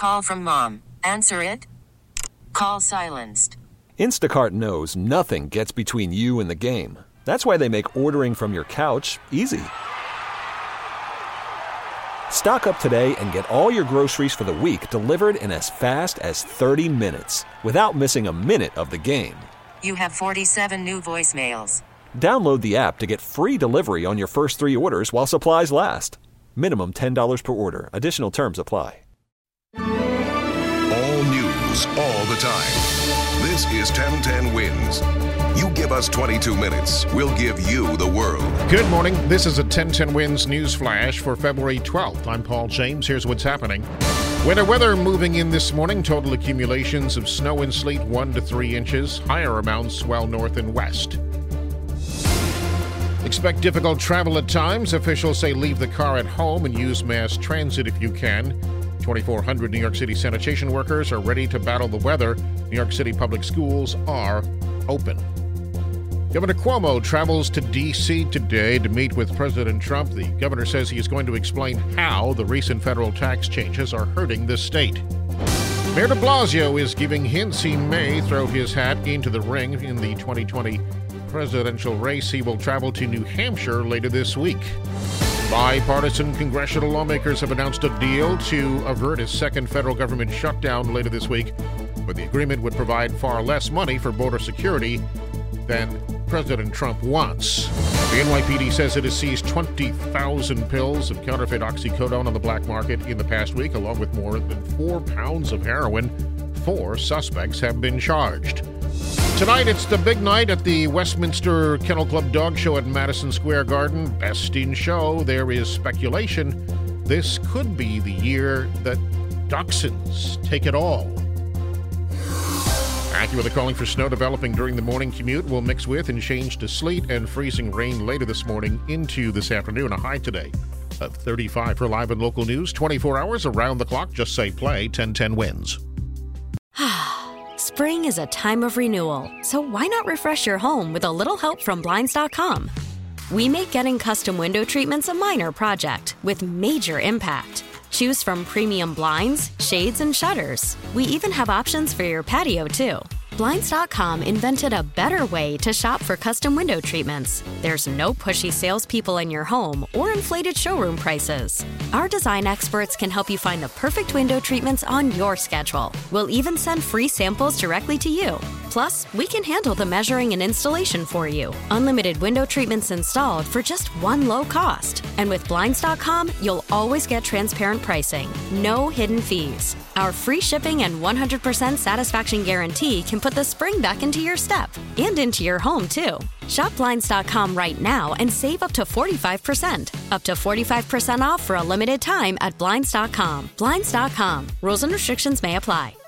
call from mom. Answer it. Call silenced. Instacart knows nothing gets between you and the game. That's why they make ordering from your couch easy. Stock up today and get all your groceries for the week delivered in as fast as 30 minutes without missing a minute of the game. You have 47 new voicemails. Download the app to get free delivery on your first 3 orders while supplies last. Minimum $10 per order. Additional terms apply. All news, all the time. This is 1010 Wins. You give us 22 minutes, we'll give you the world. Good morning. This is a 1010 Wins news flash for February 12th. I'm Paul James. Here's what's happening. Winter weather moving in this morning. Total accumulations of snow and sleet 1 to 3 inches. Higher amounts swell north and west. Expect difficult travel at times. Officials say leave the car at home and use mass transit if you can. 2,400 New York City sanitation workers are ready to battle the weather. New York City public schools are open. Governor Cuomo travels to D.C. today to meet with President Trump. The governor says he is going to explain how the recent federal tax changes are hurting the state. Mayor de Blasio is giving hints he may throw his hat into the ring in the 2020 presidential race. He will travel to New Hampshire later this week. Bipartisan congressional lawmakers have announced a deal to avert a second federal government shutdown later this week, but the agreement would provide far less money for border security than President Trump wants. The NYPD says it has seized 20,000 pills of counterfeit oxycodone on the black market in the past week, along with more than 4 pounds of heroin. 4 suspects have been charged. Tonight, it's the big night at the Westminster Kennel Club Dog Show at Madison Square Garden. Best in show. There is speculation this could be the year that dachshunds take it all. AccuWeather calling for snow developing during the morning commute will mix with and change to sleet and freezing rain later this morning into this afternoon. A high today of 35 for live and local news. 24 hours around the clock. Just say play. 1010 Wins. Spring is a time of renewal, so why not refresh your home with a little help from Blinds.com? We make getting custom window treatments a minor project with major impact. Choose from premium blinds, shades, and shutters. We even have options for your patio, too. Blinds.com invented a better way to shop for custom window treatments. There's no pushy salespeople in your home or inflated showroom prices. Our design experts can help you find the perfect window treatments on your schedule. We'll even send free samples directly to you. Plus, we can handle the measuring and installation for you. Unlimited window treatments installed for just one low cost. And with Blinds.com, you'll always get transparent pricing. No hidden fees. Our free shipping and 100% satisfaction guarantee can put the spring back into your step and into your home, too. Shop Blinds.com right now and save up to 45%. Up to 45% off for a limited time at Blinds.com. Blinds.com. Rules and restrictions may apply.